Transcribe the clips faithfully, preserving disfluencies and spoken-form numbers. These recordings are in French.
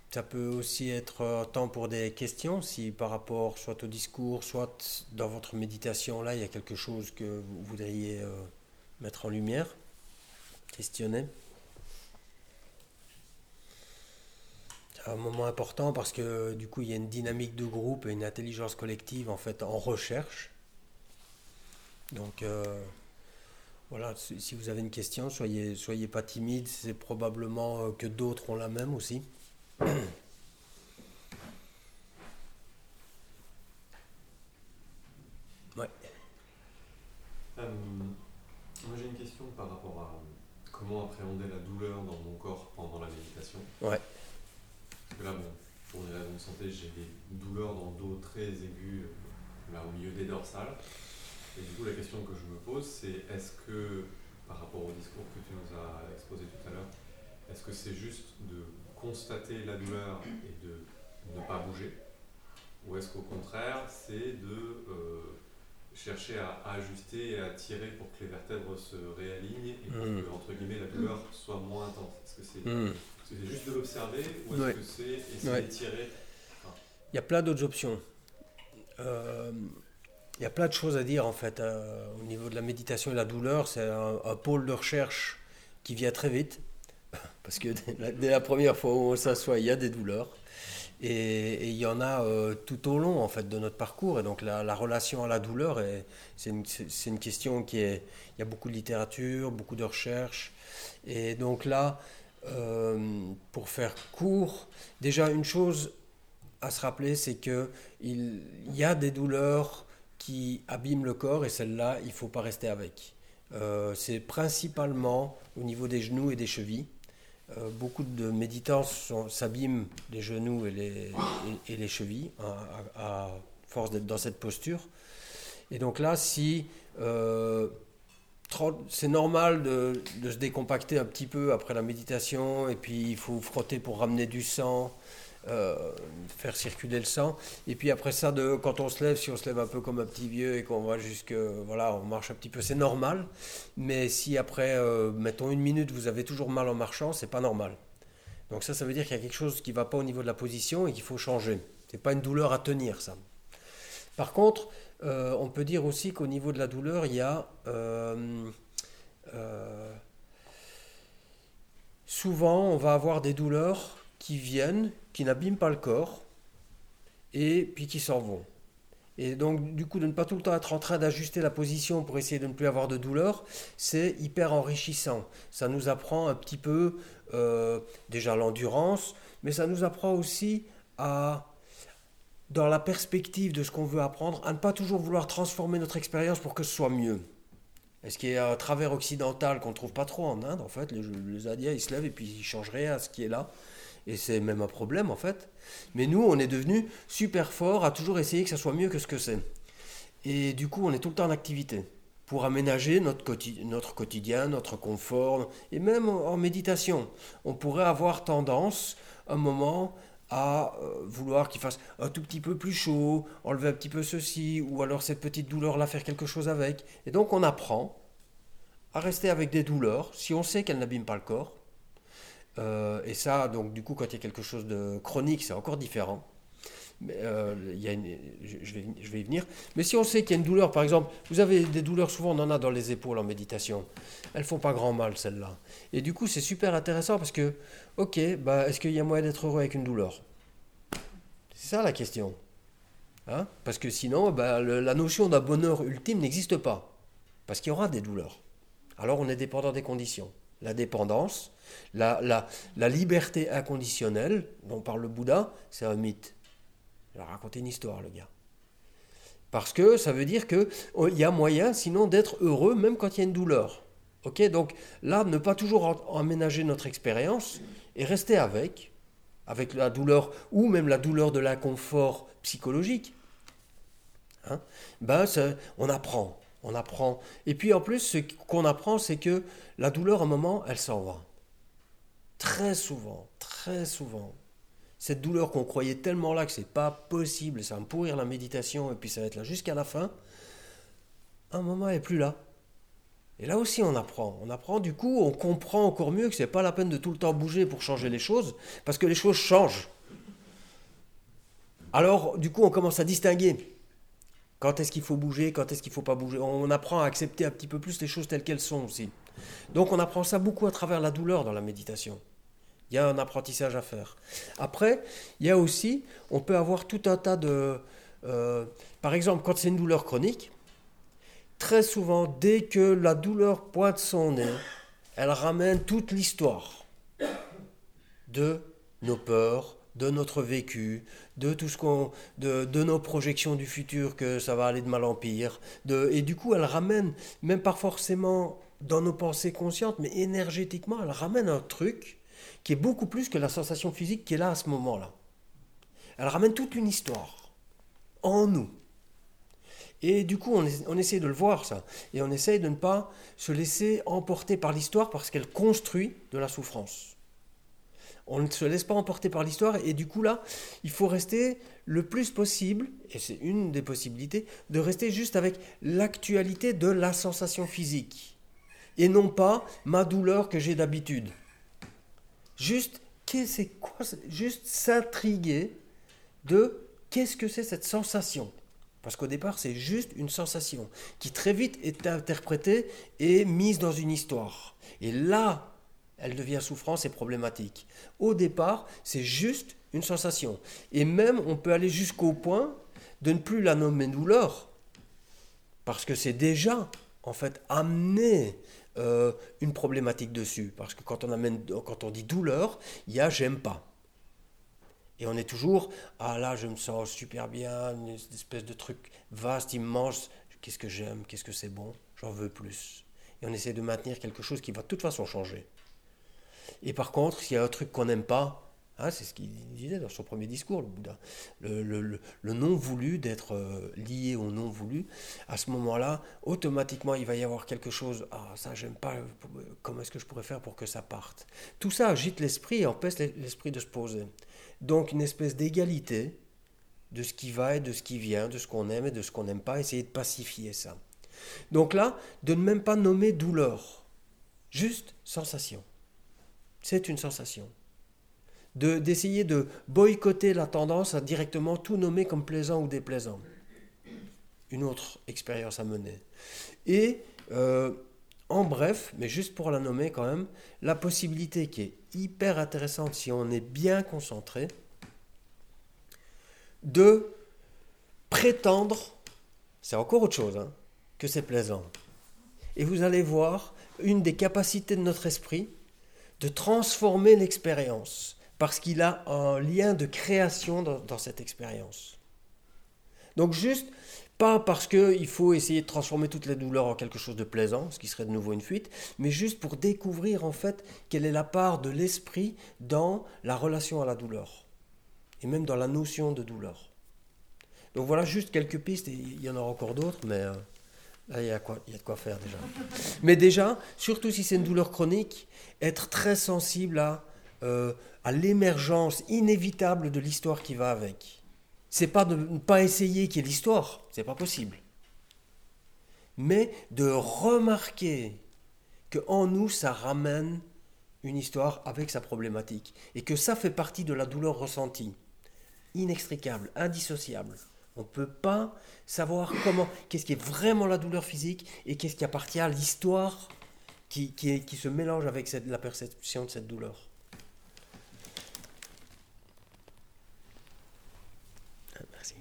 Ça peut aussi être un temps pour des questions, si par rapport soit au discours, soit dans votre méditation, là, il y a quelque chose que vous voudriez euh, mettre en lumière, questionner. C'est un moment important parce que du coup, il y a une dynamique de groupe et une intelligence collective en fait en recherche. Donc euh, voilà, si si vous avez une question, soyez, soyez pas timide, c'est probablement euh, que d'autres ont la même aussi. Ouais. Euh, Moi j'ai une question par rapport à comment appréhender la douleur dans mon corps pendant la méditation. Ouais. Parce que là, bon, pour des raisons de santé, j'ai des douleurs dans le dos très aiguës, euh, là au milieu des dorsales. Et du coup, la question que je me pose, c'est est-ce que, par rapport au discours que tu nous as exposé tout à l'heure, est-ce que c'est juste de constater la douleur et de ne pas bouger? Ou est-ce qu'au contraire, c'est de euh, chercher à ajuster et à tirer pour que les vertèbres se réalignent et pour Hmm. que, entre guillemets, la douleur soit moins intense? Est-ce que c'est Hmm. est-ce que c'est juste de l'observer ou est-ce Ouais. que c'est essayer Ouais. de tirer? Enfin, Il y a plein d'autres options. Euh, il y a plein de choses à dire en fait euh, au niveau de la méditation et la douleur. C'est un, un pôle de recherche qui vient très vite parce que dès la, dès la première fois où on s'assoit, il y a des douleurs. Et, et il y en a euh, tout au long en fait de notre parcours. Et donc la, la relation à la douleur, est- c'est une, c'est- c'est une question qui est. Il y a beaucoup de littérature, beaucoup de recherches. Et donc là, euh, pour faire court, déjà une chose à se rappeler, c'est que il, il y a des douleurs qui abîment le corps et celles-là, il ne faut pas rester avec. Euh, c'est principalement au niveau des genoux et des chevilles. Euh, beaucoup de méditants sont- s'abîment les genoux et les, et, et les chevilles à, à- à force d'être dans cette posture. Et donc là, si euh, c'est normal de, de se décompacter un petit peu après la méditation, et puis il faut frotter pour ramener du sang, euh, faire circuler le sang. Et puis après ça, de, quand on se lève, si on se lève un peu comme un petit vieux et qu'on va jusque, voilà, on marche un petit peu, c'est normal. Mais si après, euh, mettons une minute, vous avez toujours mal en marchant, c'est pas normal. Donc ça, ça veut dire qu'il y a quelque chose qui ne va pas au niveau de la position et qu'il faut changer. C'est pas une douleur à tenir, ça. Par contre, euh, on peut dire aussi qu'au niveau de la douleur, il y a euh, euh, souvent, on va avoir des douleurs qui viennent, qui n'abîment pas le corps, et puis qui s'en vont. Et donc, du coup, de ne pas tout le temps être en train d'ajuster la position pour essayer de ne plus avoir de douleur, c'est hyper enrichissant. Ça nous apprend un petit peu euh, déjà l'endurance, mais ça nous apprend aussi à, dans la perspective de ce qu'on veut apprendre, à ne pas toujours vouloir transformer notre expérience pour que ce soit mieux. Et ce qui est un travers occidental qu'on ne trouve pas trop en Inde, en fait, les, les Indiens, ils se lèvent et puis ils changent rien à ce qui est là. Et c'est même un problème, en fait. Mais nous, on est devenus super forts à toujours essayer que ça soit mieux que ce que c'est. Et du coup, on est tout le temps en activité pour aménager notre, quotidien, notre quotidien, notre confort, et même en, en méditation. On pourrait avoir tendance, un moment, à euh, vouloir qu'il fasse un tout petit peu plus chaud, enlever un petit peu ceci, ou alors cette petite douleur-là, faire quelque chose avec. Et donc, on apprend à rester avec des douleurs, si on sait qu'elles n'abîment pas le corps. Euh, et ça, donc, du coup, quand il y a quelque chose de chronique, c'est encore différent. Mais, euh, il y a une- je, je vais, je vais y venir. Mais si on sait qu'il y a une douleur, par exemple, vous avez des douleurs, souvent on en a dans les épaules en méditation. Elles font pas grand mal, celles-là. Et du coup, c'est super intéressant parce que, ok, bah, est-ce qu'il y a moyen d'être heureux avec une douleur? C'est ça la question. Hein? Parce que sinon, bah, le- la notion d'un bonheur ultime n'existe pas. Parce qu'il y aura des douleurs. Alors on est dépendant des conditions. La dépendance, la, la, la liberté inconditionnelle, dont parle le Bouddha, c'est un mythe. Il a raconté une histoire, le gars. Parce que ça veut dire qu'il y a moyen, sinon, d'être heureux, même quand il y a une douleur. Ok, donc là, ne pas toujours emménager notre expérience et rester avec, avec la douleur, ou même la douleur de l'inconfort psychologique. Hein, ben, ça, on apprend, on apprend. Et puis en plus, ce qu'on apprend, c'est que la douleur, à un moment, elle s'en va. Très souvent, très souvent. Cette douleur qu'on croyait tellement là que c'est pas possible, ça va me pourrir la méditation et puis ça va être là jusqu'à la fin, un moment elle est plus là. Et là aussi on apprend. On apprend du coup, on comprend encore mieux que c'est pas la peine de tout le temps bouger pour changer les choses, parce que les choses changent. Alors, du coup, on commence à distinguer quand est-ce qu'il faut bouger, quand est-ce qu'il ne faut pas bouger. On apprend à accepter un petit peu plus les choses telles qu'elles sont aussi. Donc, on apprend ça beaucoup à travers la douleur dans la méditation. Il y a un apprentissage à faire. Après, il y a aussi, on peut avoir tout un tas de... euh, par exemple, quand c'est une douleur chronique, très souvent, dès que la douleur pointe son nez, elle ramène toute l'histoire de nos peurs, de notre vécu, de tout ce qu'on, de, de nos projections du futur, que ça va aller de mal en pire. De, et du coup, elle ramène, même pas forcément dans nos pensées conscientes, mais énergétiquement, elle ramène un truc qui est beaucoup plus que la sensation physique qui est là à ce moment-là. Elle ramène toute une histoire en nous. Et du coup, on, on essaie de le voir, ça. Et on essaye de ne pas se laisser emporter par l'histoire parce qu'elle construit de la souffrance. On ne se laisse pas emporter par l'histoire et du coup, là, il faut rester le plus possible, et c'est une des possibilités, de rester juste avec l'actualité de la sensation physique. Et non pas ma douleur que j'ai d'habitude. Juste, c'est quoi, juste s'intriguer de qu'est-ce que c'est cette sensation. Parce qu'au départ, c'est juste une sensation qui très vite est interprétée et mise dans une histoire. Et là, elle devient souffrance et problématique. Au départ, c'est juste une sensation. Et même, on peut aller jusqu'au point de ne plus la nommer douleur. Parce que c'est déjà, en fait, amener euh, une problématique dessus. Parce que quand on, amène, quand on dit douleur, il y a j'aime pas. Et on est toujours, ah là, je me sens super bien, une espèce de truc vaste, immense. Qu'est-ce que j'aime, qu'est-ce que c'est bon, j'en veux plus. Et on essaie de maintenir quelque chose qui va de toute façon changer. Et par contre, s'il y a un truc qu'on n'aime pas, hein, c'est ce qu'il disait dans son premier discours, le Bouddha, le, le, le, le non voulu, d'être euh, lié au non voulu, à ce moment-là, automatiquement, il va y avoir quelque chose, ah ça, j'aime pas, comment est-ce que je pourrais faire pour que ça parte. Tout ça agite l'esprit et empêche l'esprit de se poser. Donc une espèce d'égalité de ce qui va et de ce qui vient, de ce qu'on aime et de ce qu'on n'aime pas, essayer de pacifier ça. Donc là, de ne même pas nommer douleur, juste sensation. C'est une sensation. De, d'essayer de boycotter la tendance à directement tout nommer comme plaisant ou déplaisant. Une autre expérience à mener. Et euh, en bref, mais juste pour la nommer quand même, la possibilité qui est hyper intéressante si on est bien concentré, de prétendre, c'est encore autre chose, hein, que c'est plaisant. Et vous allez voir une des capacités de notre esprit de transformer l'expérience, parce qu'il a un lien de création dans, dans cette expérience. Donc juste, pas parce qu'il faut essayer de transformer toutes les douleurs en quelque chose de plaisant, ce qui serait de nouveau une fuite, mais juste pour découvrir en fait quelle est la part de l'esprit dans la relation à la douleur, et même dans la notion de douleur. Donc voilà juste quelques pistes, et il y en aura encore d'autres, mais euh, là il y a quoi, il y a de quoi faire déjà. Mais déjà, surtout si c'est une douleur chronique, être très sensible à, euh, à l'émergence inévitable de l'histoire qui va avec. C'est pas de ne pas essayer qu'il y ait l'histoire, c'est pas possible. Mais de remarquer qu'en nous, ça ramène une histoire avec sa problématique. Et que ça fait partie de la douleur ressentie. Inextricable, indissociable. On ne peut pas savoir comment, qu'est-ce qui est vraiment la douleur physique et qu'est-ce qui appartient à l'histoire qui, qui, est, qui se mélange avec cette, la perception de cette douleur. Merci.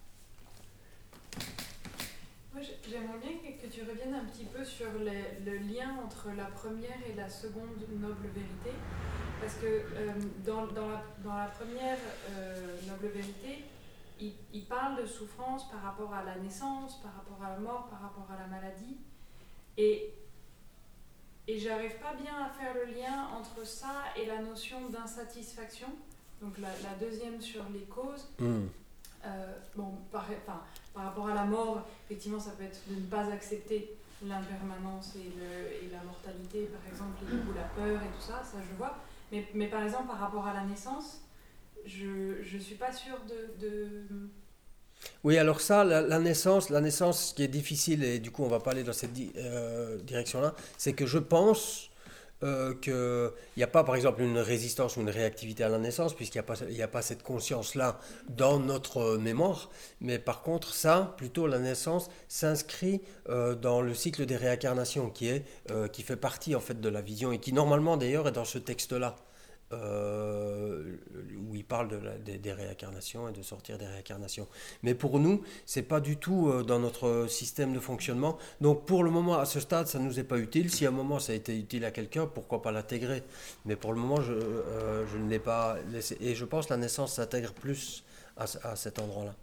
Moi, j'aimerais bien que, que tu reviennes un petit peu sur les, le lien entre la première et la seconde noble vérité. Parce que euh, dans, dans, la, dans la première euh, noble vérité, il, il parle de souffrance par rapport à la naissance, par rapport à la mort, par rapport à la maladie. Et, et j'arrive pas bien à faire le lien entre ça et la notion d'insatisfaction. Donc la, la deuxième sur les causes. Mm. Euh, bon, par, enfin, par rapport à la mort, effectivement, ça peut être de ne pas accepter l'impermanence et, le, et la mortalité, par exemple, et du coup la peur et tout ça, ça je vois. Mais, mais par exemple, par rapport à la naissance, je ne suis pas sûre de, de... Oui, alors ça, la, la naissance, la naissance, ce qui est difficile, et du coup on ne va pas aller dans cette di- euh, direction-là, c'est que je pense euh, qu'il n'y a pas, par exemple, une résistance ou une réactivité à la naissance, puisqu'il n'y a pas, il y a pas cette conscience-là dans notre mémoire. Mais par contre, ça, plutôt la naissance, s'inscrit euh, dans le cycle des réincarnations, qui, est, euh, qui fait partie en fait de la vision, et qui normalement d'ailleurs est dans ce texte-là. Euh, où il parle de la, des, des réincarnations et de sortir des réincarnations. Mais pour nous, c'est pas du tout euh, dans notre système de fonctionnement. Donc pour le moment, à ce stade, ça nous est pas utile. Si à un moment ça a été utile à quelqu'un, pourquoi pas l'intégrer? Mais pour le moment, je, euh, je ne l'ai pas laissé. Et je pense que la naissance s'intègre plus à, à cet endroit-là.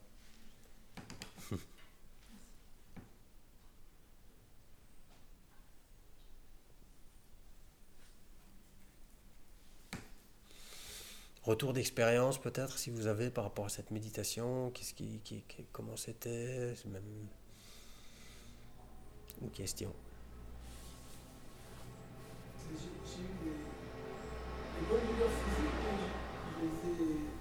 Retour d'expérience peut-être, si vous avez par rapport à cette méditation, qu'est-ce qui, qui, qui- comment c'était, même une question. J'ai j'ai eu des, des bonnes douleurs physiques, mais je les ai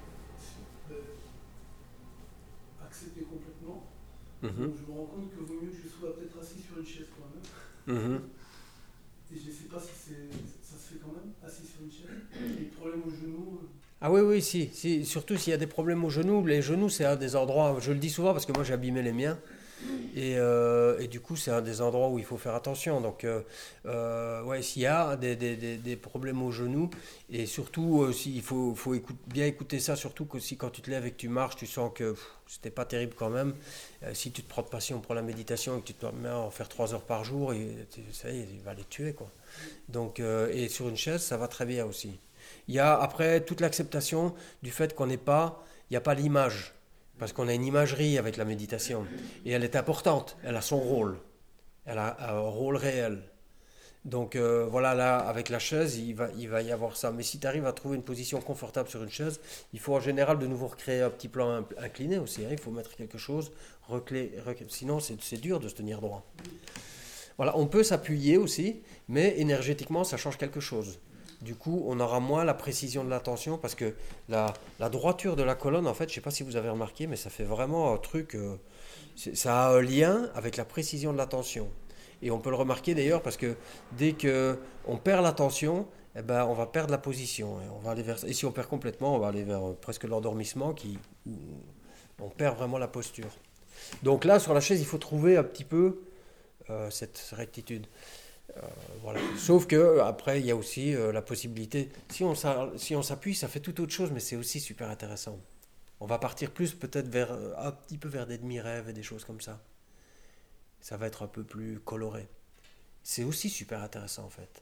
euh, acceptées complètement. Mhm, Donc je me rends compte que vaut mieux que je sois peut-être assis sur une chaise quand même. mhm. Et je ne sais pas si c'est, ça se fait quand même, assis sur une chaise. Et le problème au genou, euh, Ah oui, oui, si, si, surtout s'il y a des problèmes aux genoux. Les genoux, c'est un des endroits, je le dis souvent parce que moi j'ai abîmé les miens. Et, euh, et du coup, c'est un des endroits où il faut faire attention. Donc, euh, euh, ouais, s'il y a des, des, des, des problèmes aux genoux, et surtout, euh, si- il faut, faut écoute- bien écouter ça, surtout que si quand tu te lèves et que tu marches, tu sens que pff, c'était pas terrible quand même. Euh, si tu te prends de passion pour la méditation et que tu te mets à en faire trois heures par jour, et, tu- ça y est, il va les tuer, quoi. Donc, euh, et sur une chaise, ça va très bien aussi. Il y a après toute l'acceptation du fait qu'on n'est pas, il n'y a pas l'image. Parce qu'on a une imagerie avec la méditation. Et elle est importante, elle a son rôle. Elle a un rôle réel. Donc euh, voilà, là, avec la chaise, il va, il va y avoir ça. Mais si tu arrives à trouver une position confortable sur une chaise, il faut en général de nouveau recréer un petit plan incliné aussi. Hein. Il faut mettre quelque chose, reclé, reclé. Sinon c'est c'est dur de se tenir droit. Voilà, on peut s'appuyer aussi, mais énergétiquement, ça change quelque chose. Du coup, on aura moins la précision de l'attention parce que la, la droiture de la colonne, en fait, je ne sais pas si vous avez remarqué, mais ça fait vraiment un truc, euh, c'est- ça a un lien avec la précision de l'attention. Et on peut le remarquer d'ailleurs parce que dès que on perd l'attention, eh ben, on va perdre la position. Et, on va aller vers, et si on perd complètement, on va aller vers euh, presque l'endormissement qui, où on perd vraiment la posture. Donc là, sur la chaise, il faut trouver un petit peu euh, cette rectitude. Euh, voilà. Sauf que euh, après, il y a aussi euh, la possibilité. Si on, s'a- si on s'appuie, ça fait tout autre chose, mais c'est aussi super intéressant. On va partir plus peut-être vers euh, un petit peu vers des demi-rêves et des choses comme ça. Ça va être un peu plus coloré. C'est aussi super intéressant en fait.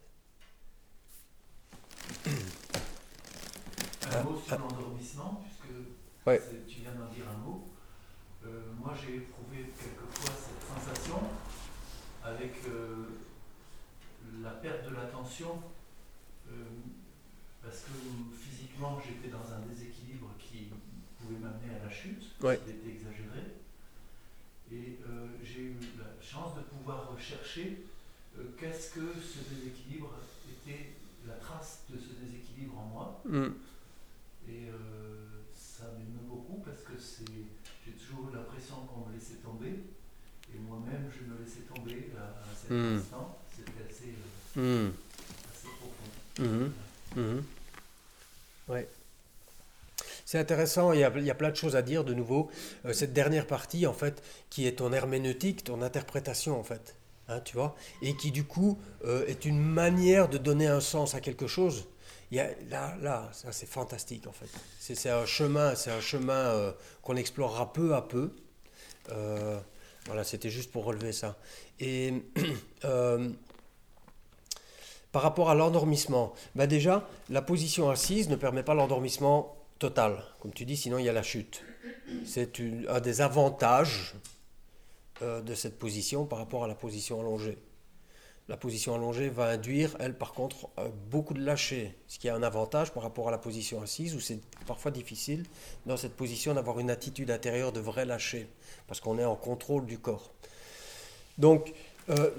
Un mot sur l'endormissement, puisque Ouais. c'est- tu viens d'en dire un mot. Euh, moi, j'ai éprouvé quelquefois cette sensation avec euh, la perte de l'attention, euh, parce que physiquement, j'étais dans un déséquilibre qui pouvait m'amener à la chute, Ouais. s'il était exagéré. Et euh, j'ai eu la chance de pouvoir rechercher euh, qu'est-ce que ce déséquilibre était, la trace de ce déséquilibre en moi. Mm. Et euh, ça m'émeut beaucoup parce que c'est, j'ai toujours eu l'impression qu'on me laissait tomber. Et moi-même, je me laissais tomber à, à cet Mm. instant. C'était assez, euh, Mm. assez profond. Mhm. Mhm. Ouais. C'est intéressant, il y, a, il y a plein de choses à dire de nouveau. Euh, cette dernière partie, en fait, qui est ton herméneutique, ton interprétation, en fait. Hein, tu vois, et qui, du coup, euh, est une manière de donner un sens à quelque chose. Il y a, là, là, ça, c'est fantastique, en fait. C'est, c'est un chemin, c'est un chemin euh, qu'on explorera peu à peu. Euh, voilà, c'était juste pour relever ça. Et euh, par rapport à l'endormissement, bah déjà, la position assise ne permet pas l'endormissement total. Comme tu dis, sinon il y a la chute. C'est une- un des avantages euh, de cette position par rapport à la position allongée. La position allongée va induire, elle, par contre, euh, beaucoup de lâcher, ce qui a un avantage par rapport à la position assise, où c'est parfois difficile, dans cette position, d'avoir une attitude intérieure de vrai lâcher, parce qu'on est en contrôle du corps. Donc, euh,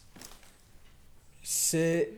c'est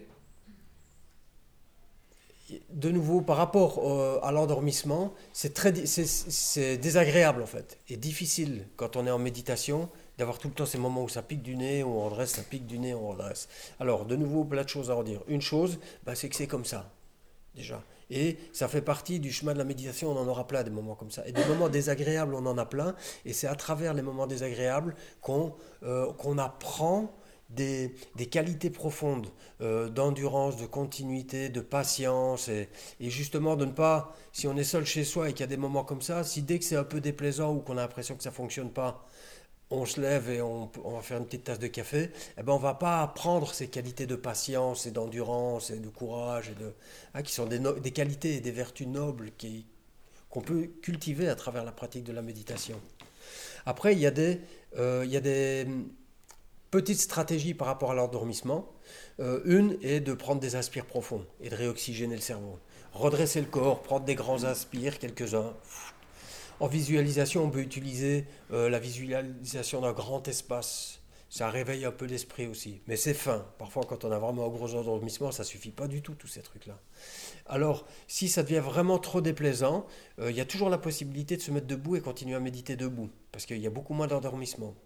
de nouveau par rapport euh, à l'endormissement, c'est très, c'est, c'est désagréable en fait, et difficile quand on est en méditation d'avoir tout le temps ces moments où ça pique du nez, où on redresse, ça pique du nez, on redresse. Alors, de nouveau, plein de choses à redire. Une chose, bah, c'est que c'est comme ça, déjà. Et ça fait partie du chemin de la méditation, on en aura plein des moments comme ça. Et des moments désagréables, on en a plein. Et c'est à travers les moments désagréables qu'on euh, qu'on apprend des, des qualités profondes euh, d'endurance, de continuité, de patience. Et, et justement, de ne pas, si on est seul chez soi et qu'il y a des moments comme ça, si dès que c'est un peu déplaisant ou qu'on a l'impression que ça ne fonctionne pas, on se lève et on, on va faire une petite tasse de café, eh ben on ne va pas apprendre ces qualités de patience et d'endurance et de courage, et de, hein, qui sont des, no- des qualités et des vertus nobles qui, qu'on peut cultiver à travers la pratique de la méditation. Après, il y a des, euh, il y a des petites stratégies par rapport à l'endormissement. Euh, une est de prendre des inspires profonds et de réoxygéner le cerveau. Redresser le corps, prendre des grands inspires, quelques-uns. En visualisation, on peut utiliser euh, la visualisation d'un grand espace. Ça réveille un peu l'esprit aussi. Mais c'est fin. Parfois, quand on a vraiment un gros endormissement, ça ne suffit pas du tout, tous ces trucs-là. Alors, si ça devient vraiment trop déplaisant, euh, il y a toujours la possibilité de se mettre debout et continuer à méditer debout. Parce qu'il y a beaucoup moins d'endormissement.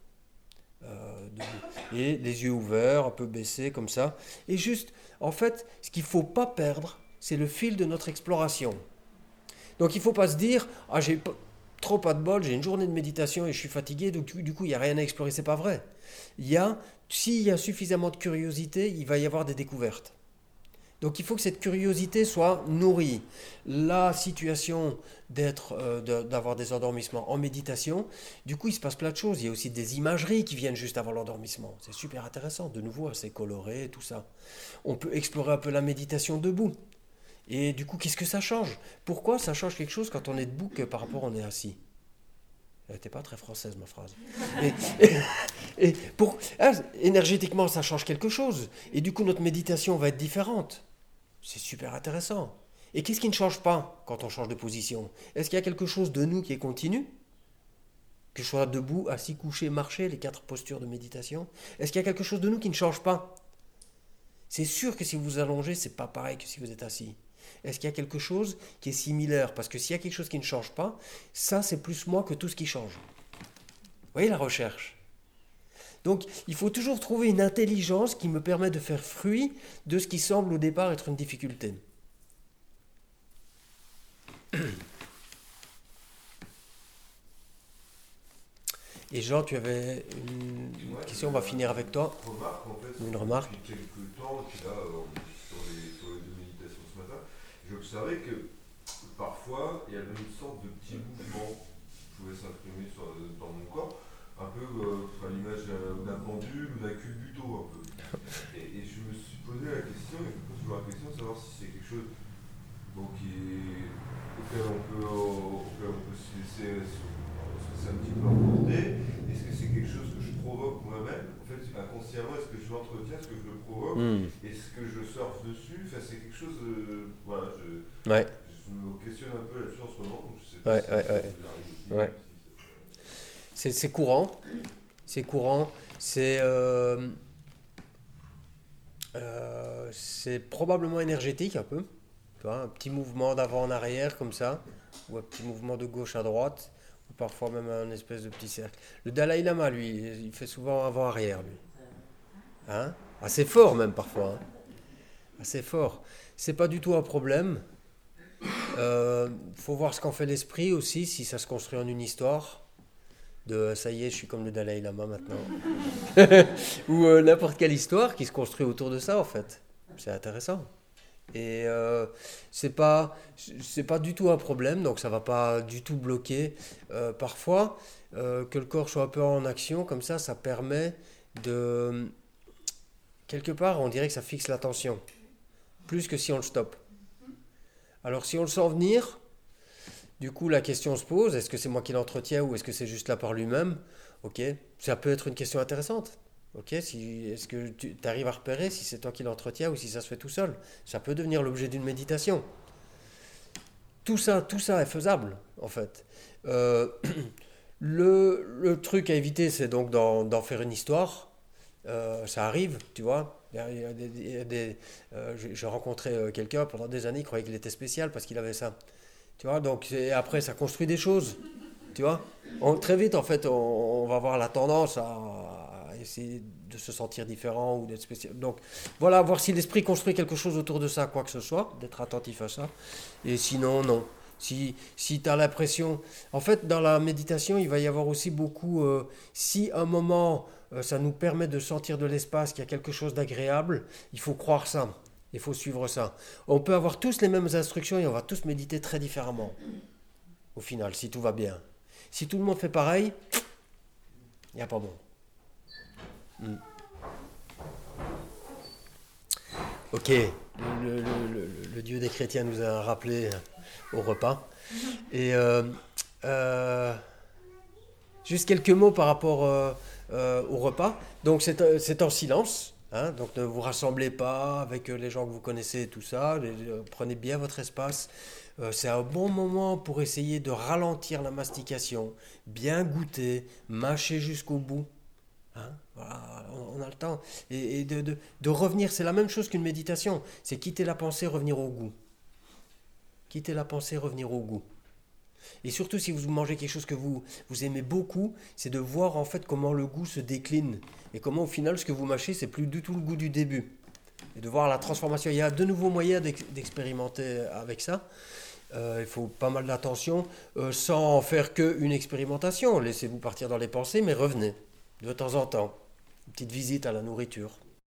Euh, debout. Et les yeux ouverts, un peu baissés, comme ça. Et juste, en fait, ce qu'il ne faut pas perdre, c'est le fil de notre exploration. Donc, il ne faut pas se dire, ah, j'ai pas trop pas de bol, j'ai une journée de méditation et je suis fatigué, donc du coup il n'y a rien à explorer, c'est pas vrai. Il y a, s'il y a suffisamment de curiosité, il va y avoir des découvertes. Donc il faut que cette curiosité soit nourrie. La situation d'être, euh, de, d'avoir des endormissements en méditation, du coup il se passe plein de choses. Il y a aussi des imageries qui viennent juste avant l'endormissement. C'est super intéressant, de nouveau assez coloré et tout ça. On peut explorer un peu la méditation debout. Et du coup, qu'est-ce que ça change? Pourquoi ça change quelque chose quand on est debout que par rapport à on est assis? Elle n'était pas très française, ma phrase. Et, et, et pour, ah, énergétiquement, ça change quelque chose. Et du coup, notre méditation va être différente. C'est super intéressant. Et qu'est-ce qui ne change pas quand on change de position? Est-ce qu'il y a quelque chose de nous qui est continu? Que je sois debout, assis, couché, marché, les quatre postures de méditation. Est-ce qu'il y a quelque chose de nous qui ne change pas? C'est sûr que si vous vous allongez, c'est pas pareil que si vous êtes assis. Est-ce qu'il y a quelque chose qui est similaire? Parce que s'il y a quelque chose qui ne change pas, ça c'est plus moi que tout ce qui change. Vous voyez la recherche? Donc il faut toujours trouver une intelligence qui me permet de faire fruit de ce qui semble au départ être une difficulté. Et Jean, tu avais une Ouais, question, on va finir avec toi. Remarque, en fait, Une remarque. depuis quelques temps, et puis là, euh, sur les, sur les deux méditations ce matin, j'ai observé que parfois, il y avait une sorte de petit mouvement qui pouvait s'imprimer sur- dans mon corps, un peu euh, à l'image d'un d'un pendule ou d'un culbuto un peu. Et, et je me suis posé la question, et je me pose toujours la question de savoir si c'est quelque chose bon, qui est, auquel on peut, euh, auquel on peut se laisser, se, se laisser un petit peu emporter. Est-ce que c'est quelque chose que je provoque moi-même? En fait, inconsciemment, est-ce que je l'entretiens, est-ce que je le provoque? Hmm. Est-ce que je surfe dessus? Enfin, c'est quelque chose. Euh, voilà, je, Ouais. je me questionne un peu là-dessus en ce moment. Donc je sais pas Ouais, si ouais, ça ouais. vous arrive aussi, Ouais. si C'est, c'est courant. C'est courant. C'est, euh, euh, c'est probablement énergétique un peu. Tu vois, un petit mouvement d'avant en arrière comme ça, ou un petit mouvement de gauche à droite, ou parfois même un espèce de petit cercle. Le Dalai Lama, lui, il fait souvent avant-arrière, lui. Hein? Assez fort même parfois. Hein? Assez fort. C'est pas du tout un problème. Euh, faut voir ce qu'en fait l'esprit aussi, si ça se construit en une histoire. De ça y est, je suis comme le Dalai Lama maintenant. Ou euh, n'importe quelle histoire qui se construit autour de ça en fait. C'est intéressant. Et euh, c'est pas, c'est pas du tout un problème, donc ça va pas du tout bloquer. Euh, parfois, euh, que le corps soit un peu en action, comme ça, ça permet de. Quelque part, on dirait que ça fixe l'attention. Plus que si on le stoppe. Alors si on le sent venir, du coup la question se pose, est-ce que c'est moi qui l'entretiens ou est-ce que c'est juste là par lui-même? Ok, ça peut être une question intéressante. Ok, si, est-ce que tu arrives à repérer si c'est toi qui l'entretiens ou si ça se fait tout seul? Ça peut devenir l'objet d'une méditation. Tout ça, tout ça est faisable en fait. Euh, le, le truc à éviter, c'est donc d'en, d'en faire une histoire. Euh, ça arrive, tu vois. Il y a, il y a des, il y a des, euh, j'ai, j'ai rencontré euh, quelqu'un pendant des années, il croyait qu'il était spécial parce qu'il avait ça. Tu vois, donc et après ça construit des choses. Tu vois. On- très vite, en fait, on, on va avoir la tendance à, à essayer de se sentir différent ou d'être spécial. Donc, voilà, voir si l'esprit construit quelque chose autour de ça, quoi que ce soit, d'être attentif à ça. Et sinon, non. Si, si tu as l'impression... En fait, dans la méditation, il va y avoir aussi beaucoup... euh, si à un moment, euh, ça nous permet de sentir de l'espace, qu'il y a quelque chose d'agréable, il faut croire ça. Il faut suivre ça. On peut avoir tous les mêmes instructions et on va tous méditer très différemment. Au final, si tout va bien. Si tout le monde fait pareil, il n'y a pas bon. Hmm. Ok, le, le- le- le- le Dieu des chrétiens nous a rappelé au repas. Et euh, euh, juste quelques mots par rapport euh, euh, au repas. Donc c'est, euh, c'est en silence. Hein, donc ne vous rassemblez pas avec euh, les gens que vous connaissez et tout ça. Les- euh, prenez bien votre espace. Euh, c'est un bon moment pour essayer de ralentir la mastication, bien goûter, mâcher jusqu'au bout. Hein, voilà, on, on a le temps. Et, et de, de- de revenir, c'est la même chose qu'une méditation. C'est quitter la pensée, revenir au goût. Quitter la pensée, revenir au goût. Et surtout, si vous mangez quelque chose que vous, vous aimez beaucoup, c'est de voir en fait comment le goût se décline. Et comment au final, ce que vous mâchez, c'est plus du tout le goût du début. Et de voir la transformation. Il y a de nouveaux moyens d'ex- d'expérimenter avec ça. Euh, il faut pas mal d'attention, euh, sans en faire qu'une expérimentation. Laissez-vous partir dans les pensées, mais revenez de temps en temps. Une petite visite à la nourriture.